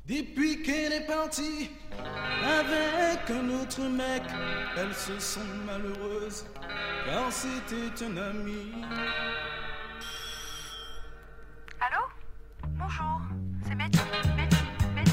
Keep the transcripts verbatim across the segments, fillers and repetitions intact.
Depuis qu'elle est partie avec un autre mec, elle se sent malheureuse car c'était un ami. Allô? Bonjour, c'est Betty, Betty, Betty.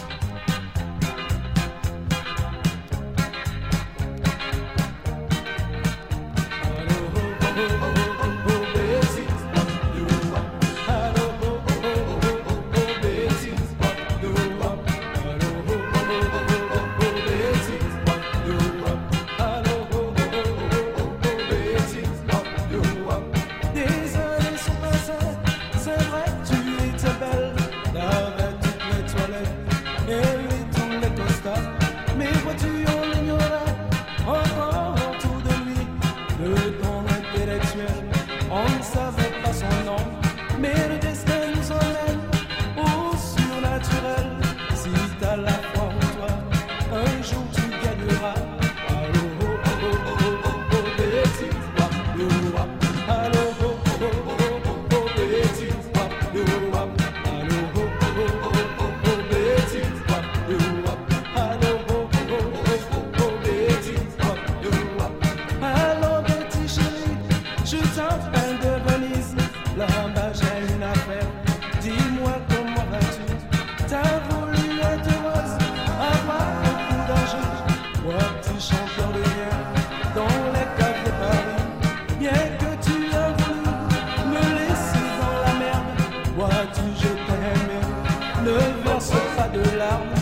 On ne savait pas son nom, mais le destin nous emmène au surnaturel. Si t'as la foi en toi, un jour tu gagneras. Allô, oh, oh, oh, oh, oh, oh, Betty, wap, yo, wap. Allô, oh, oh, oh, oh, oh, Betty, wap, yo, wap. Allô, oh, oh, oh, oh, oh, Betty, wap, yo, wap. Allô, oh, oh, oh, oh, Betty, wap, yo, wap. Allô, Betty chérie, je t'appelle. Là-bas j'ai une affaire, dis-moi comment vas-tu? T'as voulu être heureuse, avoir beaucoup d'argent. Moi petit chanteur de rien, dans les caves de Paris. Bien que tu as voulu me laisser dans la merde, vois-tu je t'ai aimé, ne verse pas de larmes.